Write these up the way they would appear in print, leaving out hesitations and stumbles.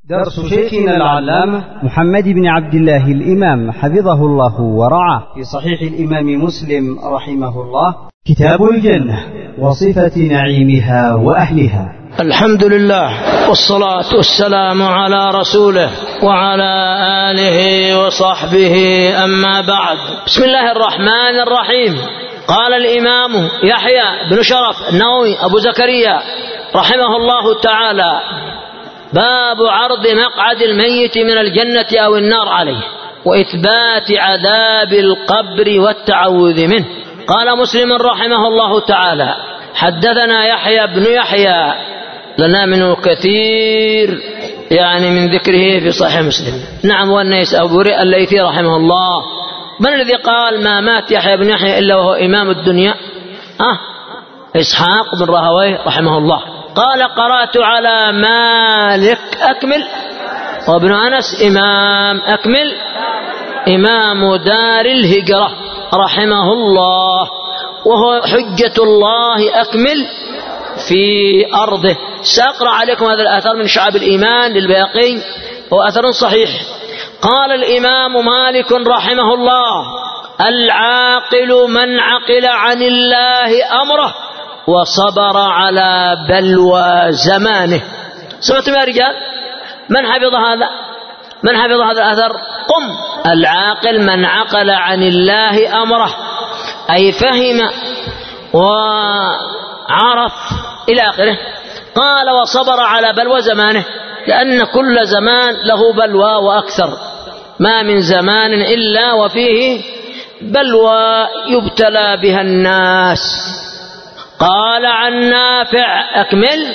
درس شيخنا العلامة محمد بن عبد الله الإمام حفظه الله ورعاه في صحيح الإمام مسلم رحمه الله، كتاب الجنة وصفة نعيمها وأهلها. الحمد لله والصلاة والسلام على رسوله وعلى آله وصحبه، أما بعد. بسم الله الرحمن الرحيم. قال الإمام يحيى بن شرف النووي أبو زكريا رحمه الله تعالى: باب عرض مقعد الميت من الجنة أو النار عليه وإثبات عذاب القبر والتعوذ منه. قال مسلم رحمه الله تعالى: حدثنا يحيى بن يحيى، لنا منه كثير من ذكره في صحيح مسلم. نعم، والنيس أبو رئ الليثي رحمه الله. من الذي قال ما مات يحيى بن يحيى إلا وهو إمام الدنيا؟ إسحاق بن راهويه رحمه الله. قال: قرأت على مالك أكمل، وابن أنس إمام أكمل، إمام دار الهجرة رحمه الله، وهو حجة الله أكمل في أرضه. سأقرأ عليكم هذا الأثر من شعب الإيمان للبيهقي، هو أثر صحيح. قال الإمام مالك رحمه الله: العاقل من عقل عن الله أمره وصبر على بلوى زمانه. سمعتم يا رجال؟ من حفظ هذا؟ من حفظ هذا الأثر؟ قم. العاقل من عقل عن الله أمره، أي فهم وعرف إلى آخره. قال: وصبر على بلوى زمانه، لأن كل زمان له بلوى وأكثر، ما من زمان إلا وفيه بلوى يبتلى بها الناس. قال عن نافع أكمل،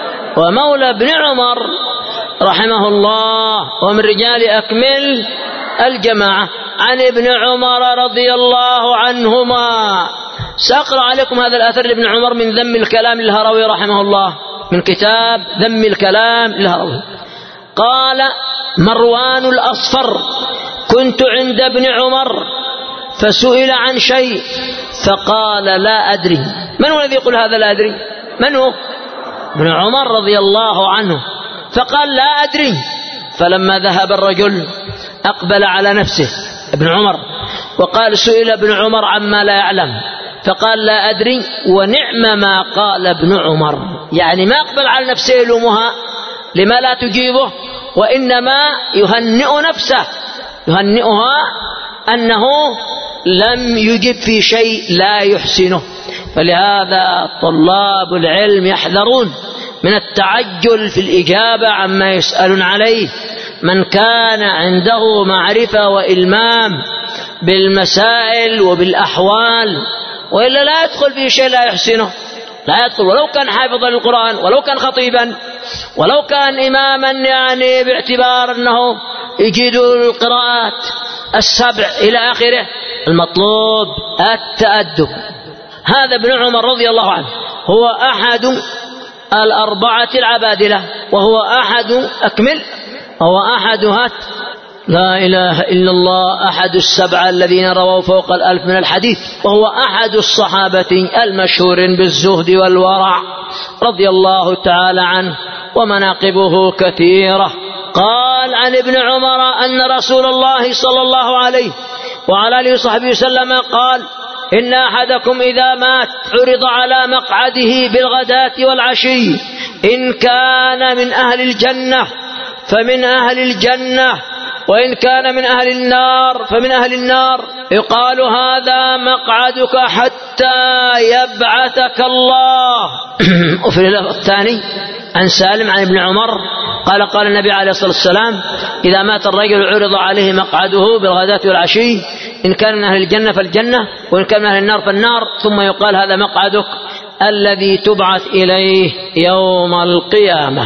ومولى بن عمر رحمه الله، ومن رجال أكمل الجماعة، عن ابن عمر رضي الله عنهما. سأقرأ عليكم هذا الأثر لابن عمر من ذم الكلام للهروي رحمه الله، من كتاب ذم الكلام للهروي. قال مروان الأصفر: كنت عند ابن عمر فسئل عن شيء فقال: لا أدري. من هو الذي يقول هذا لا أدري؟ من هو؟ ابن عمر رضي الله عنه. فقال: لا أدري. فلما ذهب الرجل أقبل على نفسه ابن عمر وقال: سئل ابن عمر عما لا يعلم، فقال: لا أدري. ونعم ما قال ابن عمر، يعني ما أقبل على نفسه يلومها لما لا تجيبه، وإنما يهنئ نفسه، يهنئها أنه لم يجب في شيء لا يحسنه. فلهذا طلاب العلم يحذرون من التعجل في الإجابة عما يسألون عليه. من كان عنده معرفة وإلمام بالمسائل وبالأحوال، وإلا لا يدخل في شيء لا يحسنه، لا يدخل، ولو كان حافظا للقرآن، ولو كان خطيبا، ولو كان إماما باعتبار أنه يجيد القراءات السبع إلى آخره. المطلوب التأدب. هذا ابن عمر رضي الله عنه هو أحد الأربعة العبادلة، وهو أحد أكمل، هو أحد لا إله إلا الله، أحد السبعة الذين رووا فوق 1000 من الحديث، وهو أحد الصحابة المشهورين بالزهد والورع رضي الله تعالى عنه، ومناقبه كثيرة. قال عن ابن عمر أن رسول الله صلى الله عليه وعلى آله وصحبه وسلم قال: إن أحدكم إذا مات عرض على مقعده بالغداة والعشي، إن كان من أهل الجنة فمن أهل الجنة، وإن كان من أهل النار فمن أهل النار، يقال: هذا مقعدك حتى يبعثك الله. وفي اللفظ الثاني عن سالم عن ابن عمر قال: قال النبي عليه الصلاة والسلام: إذا مات الرجل عرض عليه مقعده بالغداة والعشي، إن كان من أهل الجنة فالجنة، وإن كان من أهل النار فالنار، ثم يقال: هذا مقعدك الذي تبعث إليه يوم القيامة.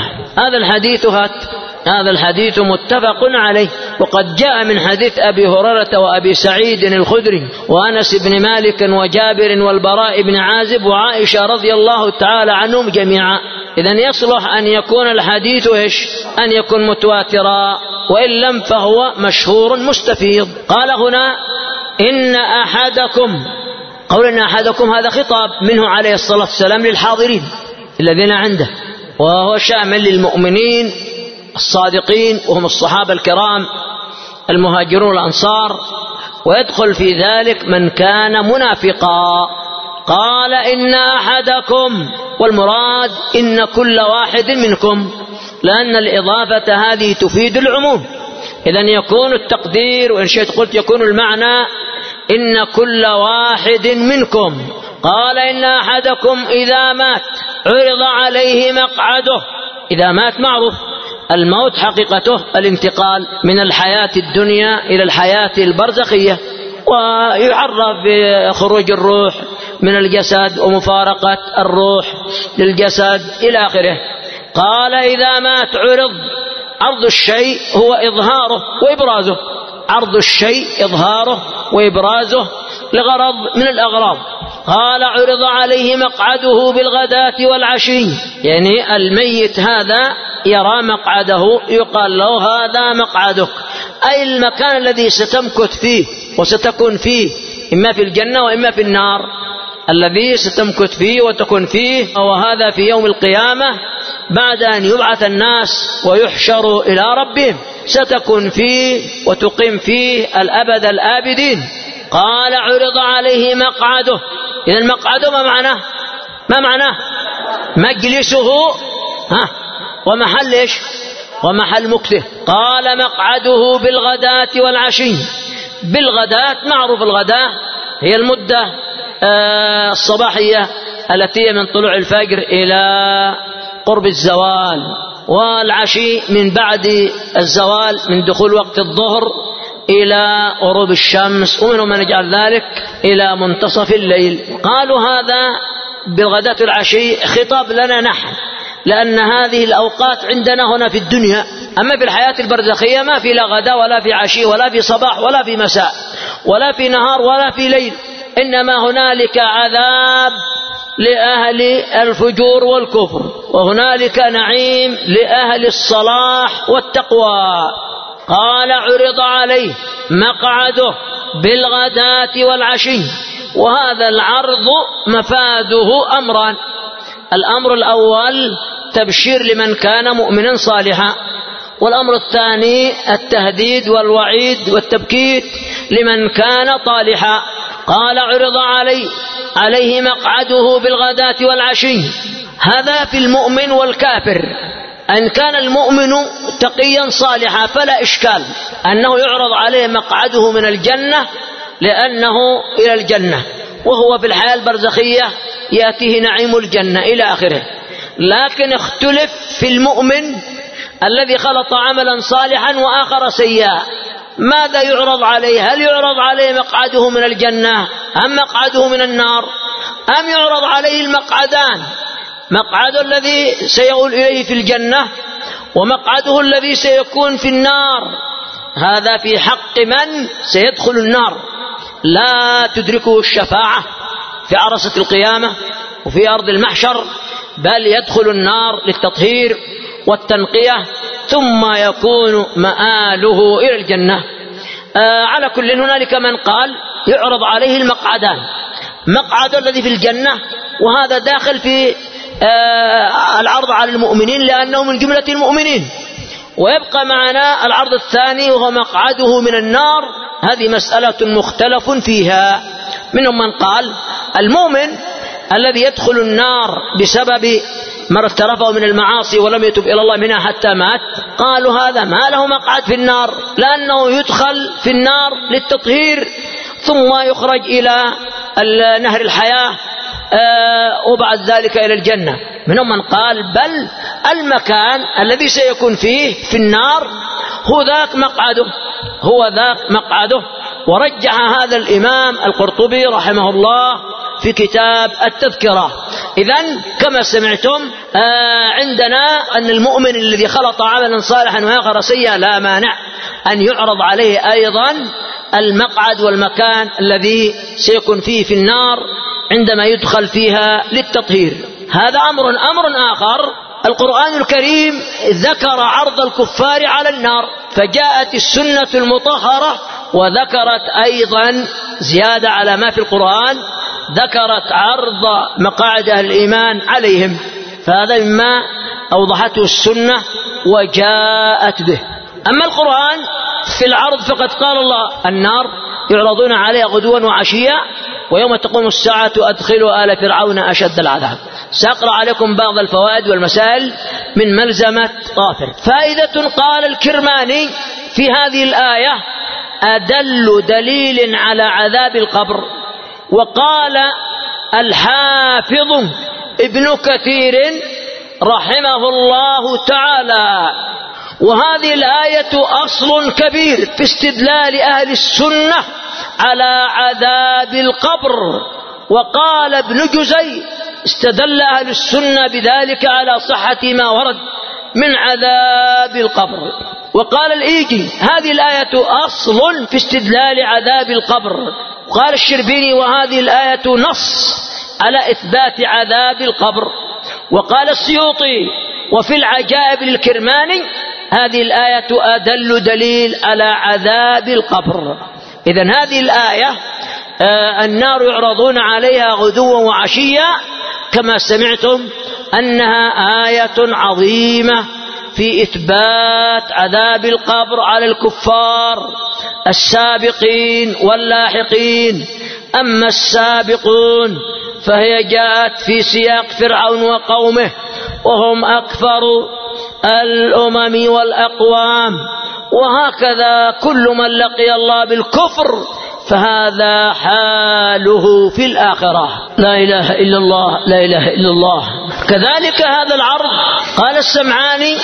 هذا الحديث متفق عليه، وقد جاء من حديث أبي هريرة وأبي سعيد الخدري وأنس بن مالك وجابر والبراء بن عازب وعائشة رضي الله تعالى عنهم جميعا. إذن يصلح أن يكون الحديث أن يكون متواترا، وإن لم فهو مشهور مستفيض. قال هنا: إن أحدكم، قول إن أحدكم هذا خطاب منه عليه الصلاة والسلام للحاضرين الذين عنده، وهو شامل للمؤمنين الصادقين وهم الصحابة الكرام المهاجرون الأنصار، ويدخل في ذلك من كان منافقا. قال إن أحدكم، والمراد إن كل واحد منكم، لأن الإضافة هذه تفيد العموم، إذن يكون التقدير، وإن شئت قلت يكون المعنى إن كل واحد منكم. قال إن أحدكم إذا مات عرض عليه مقعده. إذا مات معروف الموت حقيقته الانتقال من الحياة الدنيا إلى الحياة البرزخية، ويعرف بخروج الروح من الجسد ومفارقة الروح للجسد إلى آخره. قال إذا مات عرض الشيء هو إظهاره وإبرازه، عرض الشيء إظهاره وإبرازه لغرض من الأغراض. قال عرض عليه مقعده بالغداة والعشي، يعني الميت هذا يرى مقعده، يقال له هذا مقعدك، أي المكان الذي ستمكث فيه وستكون فيه، إما في الجنة وإما في النار، الذي ستمكث فيه وتكون فيه، وهذا في يوم القيامة بعد أن يبعث الناس ويحشروا إلى ربهم، ستكون فيه وتقيم فيه الأبد الآبدين. قال عرض عليه مقعده. إذا المقعد ما معناه؟ ما معناه؟ مجلسه ومحل إيش؟ ومحل مكثه. قال مقعده بالغداة والعشي. بالغداة معروف، الغداة هي المدة الصباحية التي من طلوع الفجر إلى قرب الزوال، والعشي من بعد الزوال من دخول وقت الظهر إلى غروب الشمس، ومنهم من يجعل ذلك إلى منتصف الليل. قالوا هذا بالغداة والعشي خطاب لنا نحن، لأن هذه الأوقات عندنا هنا في الدنيا، أما في الحياة البرزخية ما في لا غداء ولا في عشي ولا في صباح ولا في مساء ولا في نهار ولا في ليل، إنما هنالك عذاب لأهل الفجور والكفر، وهنالك نعيم لأهل الصلاح والتقوى. قال عرض عليه مقعده بالغداة والعشي. وهذا العرض مفاده أمران: الأمر الأول تبشير لمن كان مؤمنا صالحا، والأمر الثاني التهديد والوعيد والتبكيت لمن كان طالحا. قال عرض عليه مقعده بالغداة والعشي. هذا في المؤمن والكافر. أن كان المؤمن تقيا صالحا فلا إشكال أنه يعرض عليه مقعده من الجنة لأنه إلى الجنة، وهو في الحياة البرزخية يأتيه نعيم الجنة إلى آخره. لكن اختلف في المؤمن الذي خلط عملا صالحا وآخر سيئا، ماذا يعرض عليه؟ هل يعرض عليه مقعده من الجنة أم مقعده من النار؟ أم يعرض عليه المقعدان، مقعده الذي سيؤول إليه في الجنة ومقعده الذي سيكون في النار؟ هذا في حق من سيدخل النار لا تدركه الشفاعة في عرصة القيامة وفي أرض المحشر، بل يدخل النار للتطهير والتنقية ثم يكون مآله إلى الجنة. على كل هنالك من قال يعرض عليه المقعدان، مقعد الذي في الجنة وهذا داخل في العرض على المؤمنين لأنه من جملة المؤمنين، ويبقى معنا العرض الثاني وهو مقعده من النار. هذه مسألة مختلف فيها. منهم من قال المؤمن الذي يدخل النار بسبب ما اقترفه من المعاصي ولم يتب إلى الله منها حتى مات، قالوا هذا ما له مقعد في النار، لأنه يدخل في النار للتطهير ثم يخرج إلى نهر الحياة وبعد ذلك إلى الجنة. منهم من قال بل المكان الذي سيكون فيه في النار هو ذاك مقعده، ورجح هذا الإمام القرطبي رحمه الله في كتاب التذكرة. إذن كما سمعتم عندنا أن المؤمن الذي خلط عملا صالحا وآخر سيئا لا مانع أن يعرض عليه أيضا المقعد والمكان الذي سيكون فيه في النار عندما يدخل فيها للتطهير. هذا أمر آخر. القرآن الكريم ذكر عرض الكفار على النار، فجاءت السنة المطهرة وذكرت أيضا زيادة على ما في القرآن، ذكرت عرض مقاعد أهل الإيمان عليهم، فهذا مما أوضحته السنة وجاءت به. أما القرآن في العرض فقد قال الله: النار يعرضون عليها غدوا وعشيا ويوم تقوم الساعة أدخلوا آل فرعون أشد العذاب. سأقرأ عليكم بعض الفوائد والمسائل من ملزمة غافر. فائدة: قال الكرماني في هذه الآية: أدل دليل على عذاب القبر. وقال الحافظ ابن كثير رحمه الله تعالى: وهذه الآية أصل كبير في استدلال أهل السنة على عذاب القبر. وقال ابن جزي: استدل أهل السنة بذلك على صحة ما ورد من عذاب القبر. وقال الإيجي: هذه الآية أصل في استدلال عذاب القبر. وقال الشربيني: وهذه الآية نص على إثبات عذاب القبر. وقال السيوطي: وفي العجائب للكرماني: هذه الآية أدل دليل على عذاب القبر. إذن هذه الآية النار يعرضون عليها غدوا وعشيا كما سمعتم أنها آية عظيمة في إثبات عذاب القبر على الكفار السابقين واللاحقين. أما السابقون فهي جاءت في سياق فرعون وقومه وهم أكثر الأمم والأقوام، وهكذا كل من لقي الله بالكفر فهذا حاله في الآخرة. لا إله إلا الله، لا إله إلا الله. كذلك هذا العرض قال السمعاني: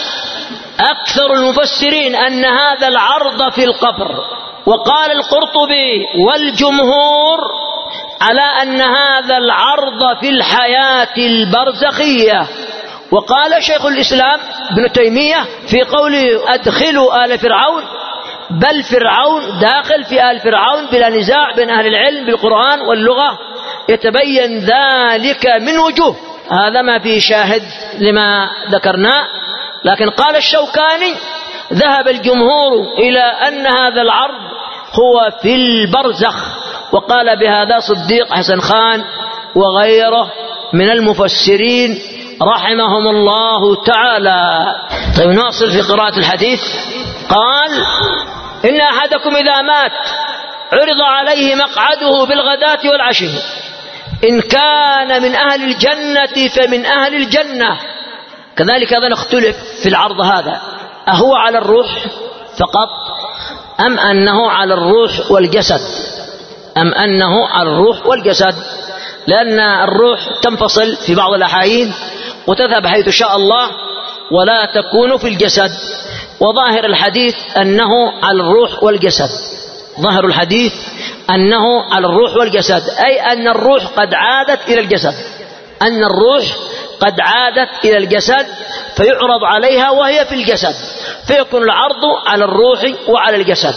أكثر المفسرين أن هذا العرض في القبر. وقال القرطبي والجمهور على أن هذا العرض في الحياة البرزخية. وقال شيخ الإسلام ابن تيمية في قوله: أدخلوا آل فرعون، بل فرعون داخل في آل فرعون بلا نزاع بين أهل العلم بالقرآن واللغة، يتبين ذلك من وجوه. هذا ما فيه شاهد لما ذكرناه. لكن قال الشوكاني: ذهب الجمهور إلى أن هذا العرض هو في البرزخ. وقال بهذا صديق حسن خان وغيره من المفسرين رحمهم الله تعالى. طيب نواصل في قراءة الحديث. قال: إن أحدكم إذا مات عرض عليه مقعده بالغداة والعشي، إن كان من أهل الجنة فمن أهل الجنة. كذلك أيضا اختلف في العرض هذا: أهو على الروح فقط أم أنه على الروح والجسد؟ أم أنه على الروح والجسد؟ لأن الروح تنفصل في بعض الأحايين وتذهب حيث شاء الله ولا تكون في الجسد. وظاهر الحديث أنه على الروح والجسد، ظاهر الحديث أنه على الروح والجسد، أي أن الروح قد عادت إلى الجسد، أن الروح قد عادت إلى الجسد فيعرض عليها وهي في الجسد، فيكون العرض على الروح وعلى الجسد.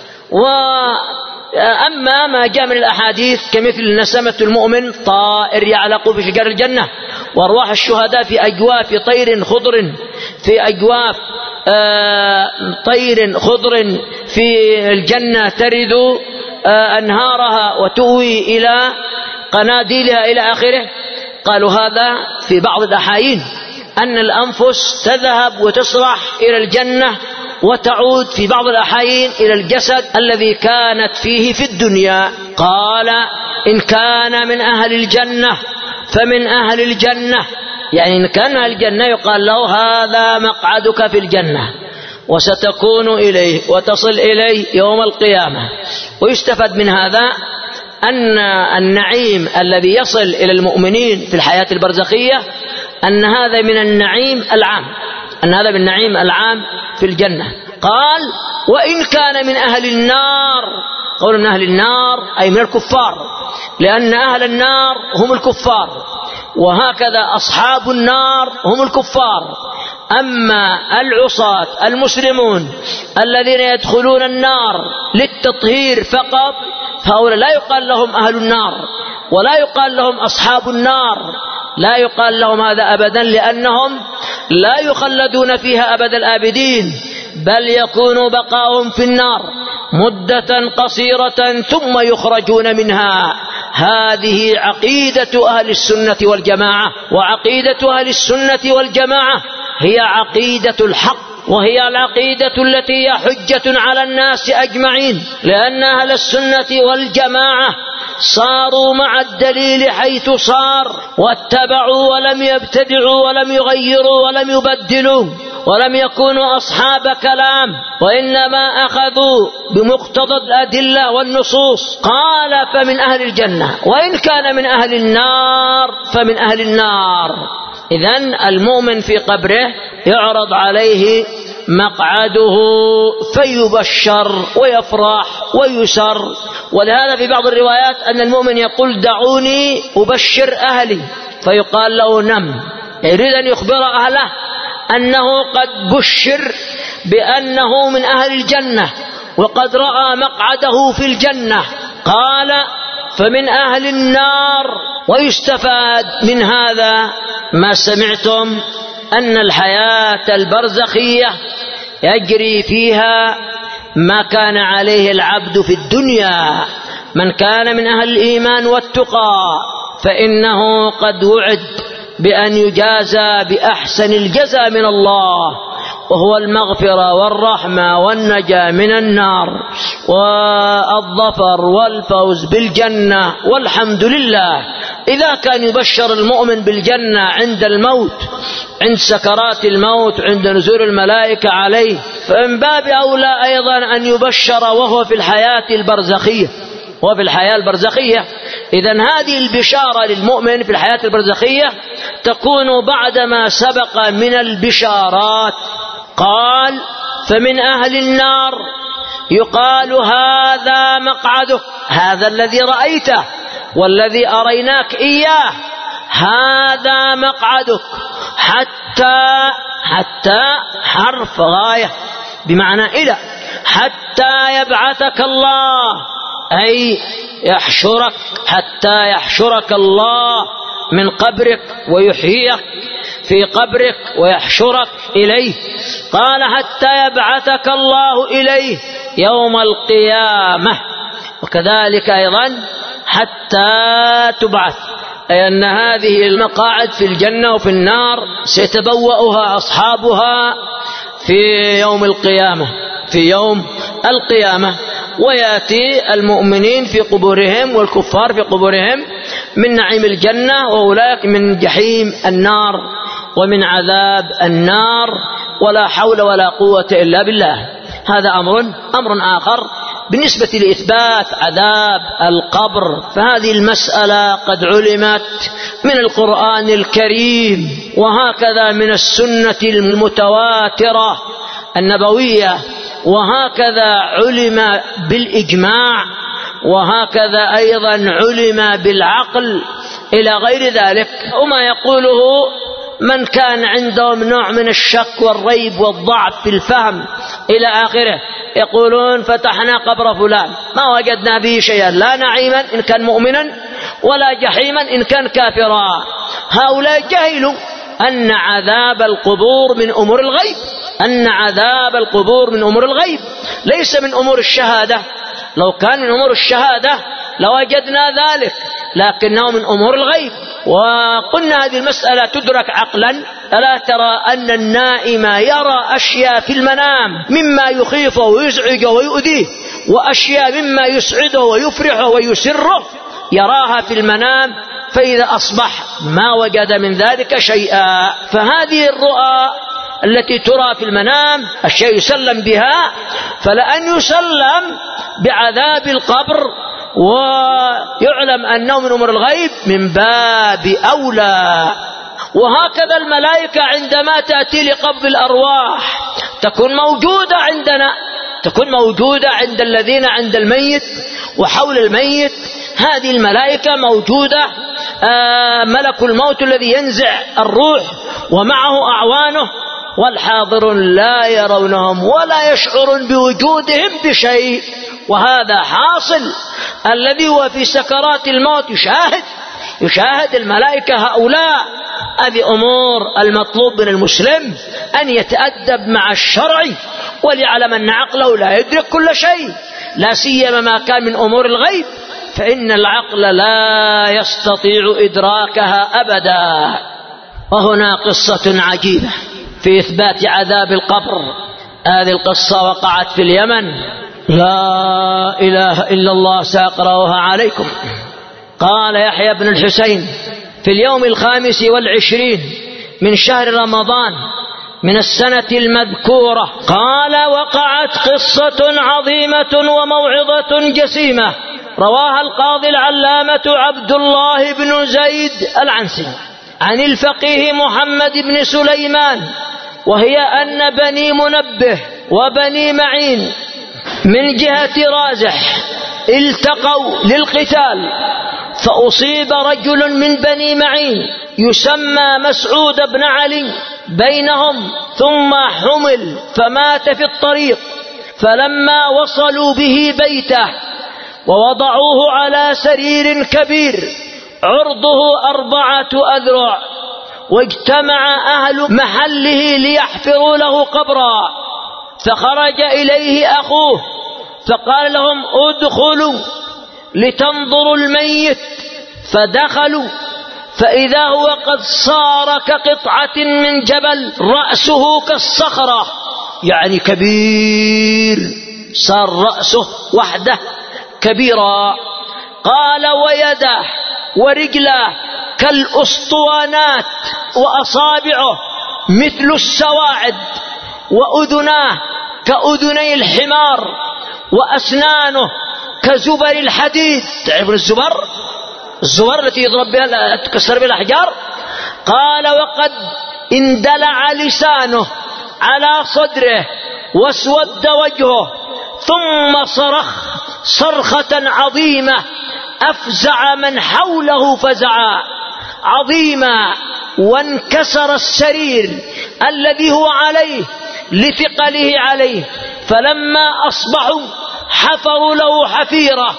وأما ما جاء من الأحاديث كمثل نسمة المؤمن طائر يعلق في شجر الجنة، وأرواح الشهداء في أجواف طير خضر، في أجواف طير خضر في الجنة ترد أنهارها وتؤوي إلى قناديلها إلى آخره. قالوا هذا في بعض الأحايين أن الأنفس تذهب وتسرح إلى الجنة وتعود في بعض الأحايين إلى الجسد الذي كانت فيه في الدنيا. قال: إن كان من أهل الجنة فمن أهل الجنة، يعني إن كان أهل الجنة يقال له: هذا مقعدك في الجنة وستكون إليه وتصل إليه يوم القيامة. ويستفاد من هذا أن النعيم الذي يصل إلى المؤمنين في الحياة البرزخية أن هذا من النعيم العام، أن هذا من النعيم العام في الجنة. قال: وإن كان من أهل النار، قول من أهل النار أي من الكفار، لأن أهل النار هم الكفار، وهكذا أصحاب النار هم الكفار. أما العصاة المسلمون الذين يدخلون النار للتطهير فقط فهؤلاء لا يقال لهم أهل النار ولا يقال لهم أصحاب النار، لا يقال لهم هذا أبدا، لأنهم لا يخلدون فيها أبد الآبدين، بل يكون بقاؤهم في النار مدة قصيرة ثم يخرجون منها. هذه عقيدة أهل السنة والجماعة. وعقيدة أهل السنة والجماعة هي عقيدة الحق، وهي العقيدة التي هي حجة على الناس أجمعين، لأن أهل السنة والجماعة صاروا مع الدليل حيث صار، واتبعوا ولم يبتدعوا ولم يغيروا ولم يبدلوا، ولم يكونوا أصحاب كلام، وإنما أخذوا بمقتضى الأدلة والنصوص. قال فمن أهل الجنة، وإن كان من أهل النار فمن أهل النار. إذن المؤمن في قبره يعرض عليه مقعده فيبشر ويفرح ويسر. ولهذا في بعض الروايات أن المؤمن يقول دعوني أبشر أهلي، فيقال له نم، يريد أن يخبر أهله أنه قد بشر بأنه من أهل الجنة وقد رأى مقعده في الجنة. قال فمن أهل النار. ويستفاد من هذا ما سمعتم أن الحياة البرزخية يجري فيها ما كان عليه العبد في الدنيا. من كان من أهل الإيمان والتقى فإنه قد وعد بأن يجازى بأحسن الجزاء من الله، وهو المغفرة والرحمة والنجاة من النار والظفر والفوز بالجنة والحمد لله. إذا كان يبشر المؤمن بالجنة عند الموت، عند سكرات الموت، عند نزول الملائكة عليه، فمن باب أولى أيضا أن يبشر وهو في الحياة البرزخية، وفي الحياة البرزخية. إذن هذه البشارة للمؤمن في الحياة البرزخية تكون بعدما سبق من البشارات. قال فمن أهل النار يقال هذا مقعدك، هذا الذي رأيته والذي أريناك إياه، هذا مقعدك، حتى حرف غاية بمعنى إلى، حتى يبعثك الله، أي يحشرك، حتى يحشرك الله من قبرك ويحييك في قبرك ويحشرك إليه. قال حتى يبعثك الله إليه يوم القيامة. وكذلك أيضا حتى تبعث، أي أن هذه المقاعد في الجنة وفي النار سيتبوأها أصحابها في يوم القيامة، في يوم القيامة. ويأتي المؤمنين في قبورهم والكفار في قبورهم من نعيم الجنة، وأولئك من جحيم النار ومن عذاب النار، ولا حول ولا قوة إلا بالله. هذا أمر آخر بالنسبة لإثبات عذاب القبر، فهذه المسألة قد علمت من القرآن الكريم، وهكذا من السنة المتواترة النبوية، وهكذا علم بالإجماع، وهكذا أيضا علم بالعقل إلى غير ذلك. وما يقوله من كان عندهم نوع من الشك والريب والضعف في الفهم إلى آخره، يقولون فتحنا قبر فلان ما وجدنا به شيئا، لا نعيما إن كان مؤمنا ولا جحيما إن كان كافرا. هؤلاء جهلوا أن عذاب القبور من أمور الغيب، أن عذاب القبور من أمور الغيب ليس من أمور الشهادة. لو كان من أمور الشهادة لوجدنا ذلك، لكنه من أمور الغيب. وقلنا هذه المسألة تدرك عقلا. ألا ترى أن النائم يرى أشياء في المنام مما يخيفه ويزعجه ويؤذيه، وأشياء مما يسعده ويفرحه ويسره يراها في المنام، فإذا أصبح ما وجد من ذلك شيئا. فهذه الرؤى التي ترى في المنام الشيء يسلم بها، فلأن يسلم بعذاب القبر ويعلم أنه من أمور الغيب من باب أولى. وهكذا الملائكة عندما تأتي لقبض الأرواح تكون موجودة عندنا، تكون موجودة عند الذين عند الميت وحول الميت. هذه الملائكة موجودة، ملك الموت الذي ينزع الروح ومعه أعوانه، والحاضرون لا يرونهم ولا يشعرون بوجودهم بشيء. وهذا حاصل، الذي هو في سكرات الموت يشاهد الملائكة هؤلاء. هذه أمور المطلوب من المسلم أن يتأدب مع الشرع، وليعلم أن عقله لا يدرك كل شيء، لا سيما ما كان من أمور الغيب، فإن العقل لا يستطيع إدراكها أبدا. وهنا قصة عجيبة في إثبات عذاب القبر. هذه القصة وقعت في اليمن. لا إله إلا الله، سأقرأها عليكم. قال يحيى بن الحسين في اليوم 25 من شهر رمضان من السنة المذكورة، قال وقعت قصة عظيمة وموعظة جسيمة رواها القاضي العلامة عبد الله بن زيد العنسي عن الفقيه محمد بن سليمان، وهي أن بني منبه وبني معين من جهة رازح التقوا للقتال، فأصيب رجل من بني معين يسمى مسعود بن علي بينهم، ثم حمل فمات في الطريق. فلما وصلوا به بيته ووضعوه على سرير كبير عرضه 4 أذرع، واجتمع أهل محله ليحفروا له قبرا، فخرج إليه أخوه فقال لهم ادخلوا لتنظروا الميت، فدخلوا فإذا هو قد صار كقطعة من جبل رأسه كالصخرة، يعني كبير، صار رأسه وحده كبيرا. قال ويده ورجله كالأسطوانات، وأصابعه مثل السواعد، وأذناه كأذني الحمار، وأسنانه كزبر الحديد. تعرفون الزبر؟ الزبر التي يضرب بها تكسر بها الأحجار. قال وقد اندلع لسانه على صدره واسود وجهه، ثم صرخ صرخة عظيمة أفزع من حوله فزعا عظيما، وانكسر السرير الذي هو عليه لثقله عليه. فلما أصبحوا حفروا له حفيرة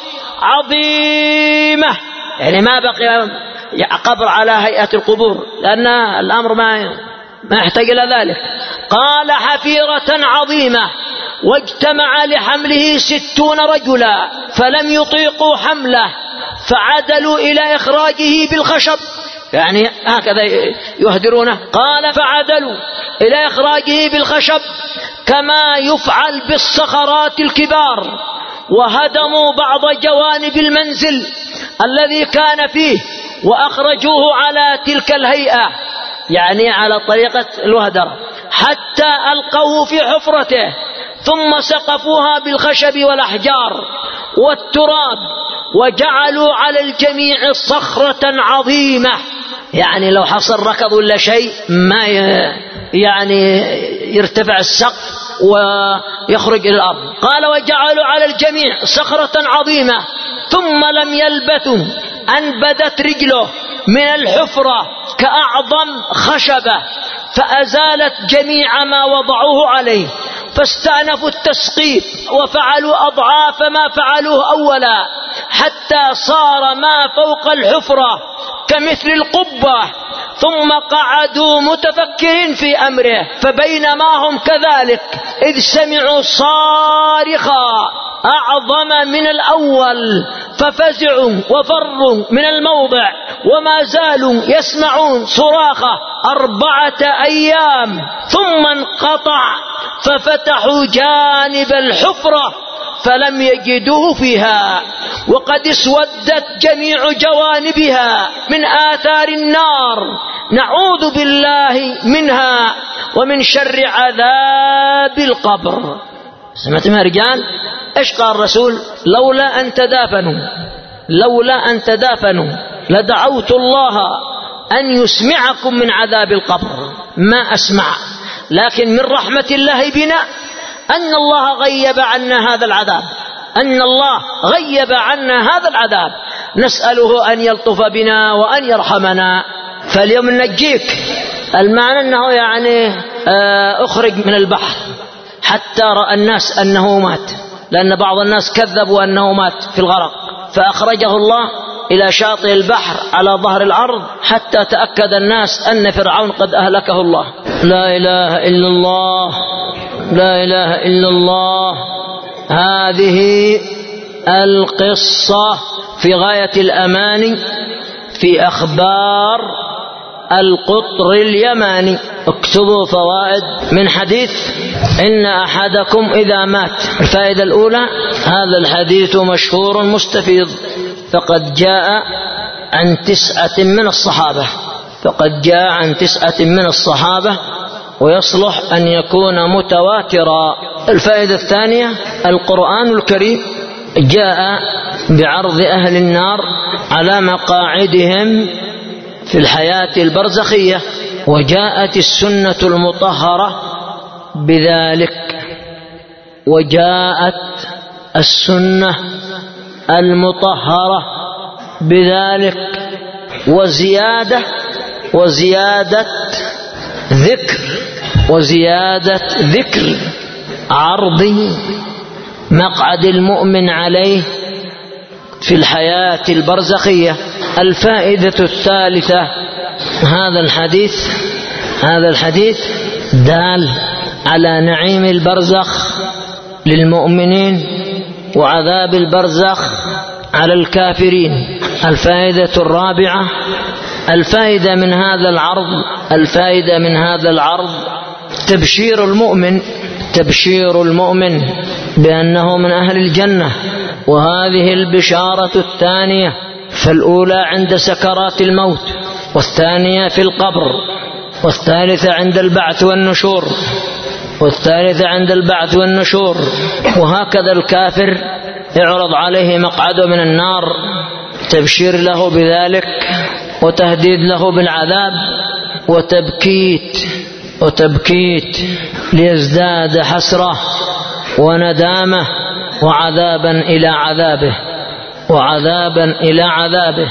عظيمة، يعني ما بقي قبر على هيئة القبور، لأن الأمر ما يحتاج إلى ذلك. قال حفيرة عظيمة، واجتمع لحمله 60 رجلا فلم يطيقوا حمله، فعدلوا إلى إخراجه بالخشب، يعني هكذا يهدرونه. قال فعدلوا إلى إخراجه بالخشب كما يفعل بالصخرات الكبار، وهدموا بعض جوانب المنزل الذي كان فيه وأخرجوه على تلك الهيئة، يعني على طريقة الوهدرة، حتى ألقوه في حفرته، ثم سقفوها بالخشب والأحجار والتراب، وجعلوا على الجميع صخرة عظيمة، يعني لو حصل ركض ولا شيء ما يعني يرتفع السقف ويخرج إلى الأرض. قال وجعلوا على الجميع صخرة عظيمة، ثم لم يلبثوا أن بدت رجله من الحفرة كأعظم خشبة، فأزالت جميع ما وضعوه عليه، فاستأنفوا التسقيف وفعلوا أضعاف ما فعلوه أولا، حتى صار ما فوق الحفرة كمثل القبة، ثم قعدوا متفكرين في أمره. فبينما هم كذلك إذ سمعوا صارخا أعظم من الأول، ففزعوا وفروا من الموضع، وما زالوا يسمعون صراخه 4 أيام، ثم انقطع، ففتحوا جانب الحفرة فلم يجدوه فيها، وقد اسودت جميع جوانبها من آثار النار، نعوذ بالله منها ومن شر عذاب القبر. سمعتم يا رجال ايش قال الرسول؟ لولا أن تدافنوا لدعوت الله أن يسمعكم من عذاب القبر. ما أسمع، لكن من رحمة الله بنا أن الله غيب عنا هذا العذاب، نسأله أن يلطف بنا وأن يرحمنا. فاليوم ننجيك، المعنى أنه يعني أخرج من البحر حتى رأى الناس أنه مات، لأن بعض الناس كذبوا أنه مات في الغرق، فأخرجه الله إلى شاطئ البحر على ظهر الأرض حتى تأكد الناس أن فرعون قد أهلكه الله. لا إله إلا الله، لا إله إلا الله. هذه القصة في غاية الأمان في أخبار القطر اليماني. اكتبوا فوائد من حديث إن أحدكم إذا مات. الفائدة الأولى: هذا الحديث مشهور مستفيض، فقد جاء عن 9 من الصحابة، فقد جاء عن 9 من الصحابة، ويصلح أن يكون متواترا. الفائدة الثانية: القرآن الكريم جاء بعرض أهل النار على مقاعدهم في الحياة البرزخية، وجاءت السنة المطهرة بذلك، وجاءت السنة المطهرة بذلك، وزيادة ذكر عرض مقعد المؤمن عليه في الحياة البرزخية. الفائدة الثالثة: هذا الحديث دال على نعيم البرزخ للمؤمنين وعذاب البرزخ على الكافرين. الفائدة الرابعة: الفائدة من هذا العرض تبشير المؤمن بأنه من أهل الجنة، وهذه البشارة الثانية، فالأولى عند سكرات الموت، والثانية في القبر، والثالثة عند البعث والنشور، وهكذا الكافر يعرض عليه مقعده من النار، تبشير له بذلك وتهديد له بالعذاب وتبكيت ليزداد حسرة وندامة وعذابا إلى عذابه.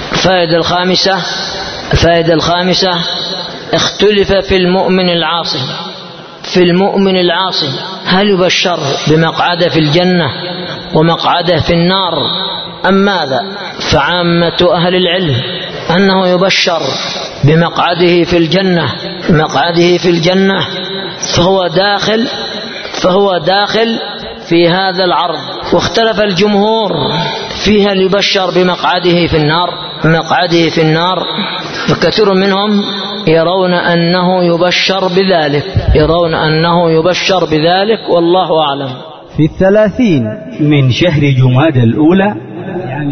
الفائدة الخامسة: اختلف في المؤمن العاصي هل يبشر بمقعده في الجنة ومقعده في النار أم ماذا؟ فعامة أهل العلم أنه يبشر بمقعده في الجنة، فهو داخل في هذا العرض. واختلف الجمهور فيها يبشر بمقعده في النار، فكثير منهم يرون أنه يبشر بذلك، والله أعلم. في 30 من شهر جمادى الأولى عام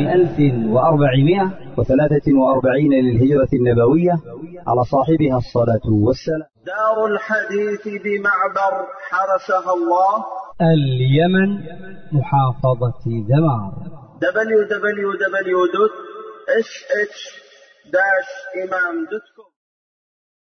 1443 للهجرة النبوية على صاحبها الصلاة والسلام. دار الحديث بمعبر حرسها الله، اليمن، محافظة دمار. www.sh-imam.com